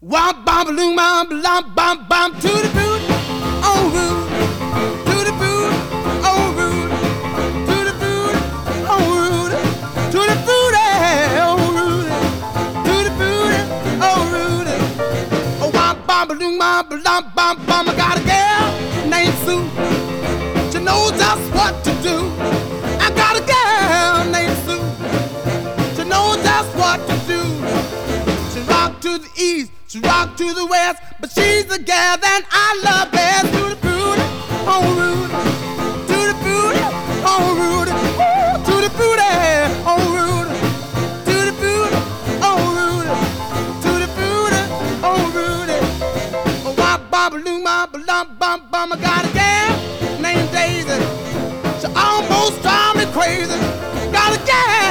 Wop bam balloon bam bam bam bam to the boot, oh root, to the boot, oh root, to the boot, oh root, to the boot, oh root, to the boot, oh root. Oh wop bam balloon bam bam bam bam. I got a girl named Sue. She knows just what to do. I got a girl named Sue. She knows just what to do. She rock to the east. She rock to the west, but she's the gal that I love best. To the booty, oh Rudy, to the booty, oh Rudy, ooh, to the booty, oh Rudy, to the booty, oh Rudy, to the booty, oh Rudy. Oh, wop, bop, balloon, bop, bum, bum, bum. I got a gal named Daisy. She almost drives me crazy. Got a gal